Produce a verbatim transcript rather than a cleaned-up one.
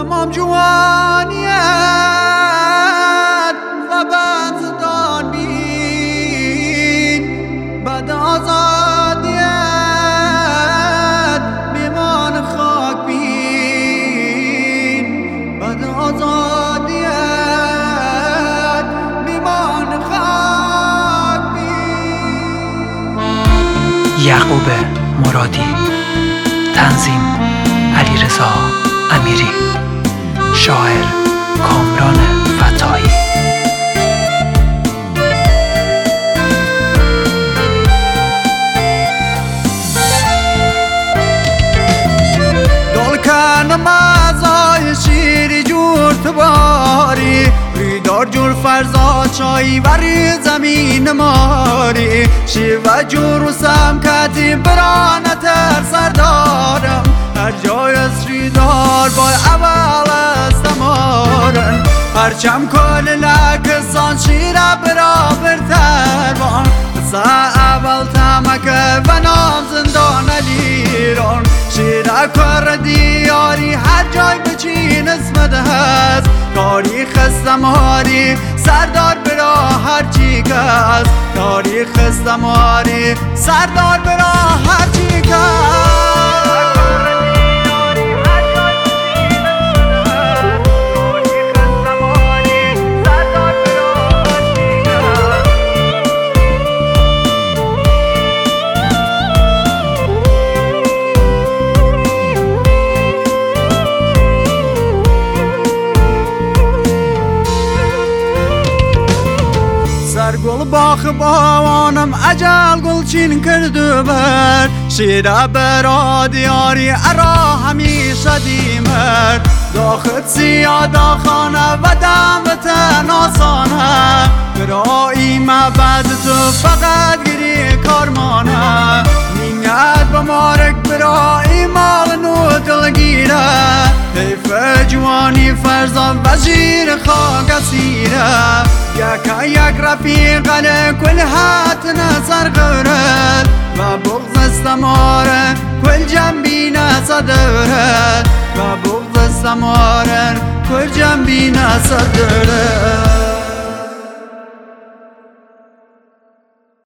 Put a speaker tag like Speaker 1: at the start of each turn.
Speaker 1: تمام جوانیت و بددان بین بد آزادیت میمان خاک بین بد آزادیت میمان خاک بین.
Speaker 2: یعقوب مرادی، تنظیم علیرضا امیری، شاعر کامران فتاحی.
Speaker 1: دلکن مزای شیری جور تباری ریدار جور فرزا چایی وری زمین ماری شیوه جور و سمکتی برانه تر سردارم هر جای از ریدار با اول استمارن هرچم کل لکسان شیره برابر تربان سا اول تمکه و نام زندان لیران شیره کار دیاری هر جای بچین اسمت هست تاریخ استماری سردار برا هر چی کس تاریخ استماری سردار برا هر چی کس. گل باخ باوانم اجل گل چین کرده بر شیره برا دیاری ارا همیشه دیمر داخت سیادا خانه و دمت ناسانه برای مبد تو فقط گری کارمانه نیت بمارک برای مال نو دلگیره حیف جوانی فرزان وزیر خاک سیره یکا یک رفیق کل هات نظر غورد و بغض استماره کل جنبی نصدره و بغض استماره کل جنبی نصدره.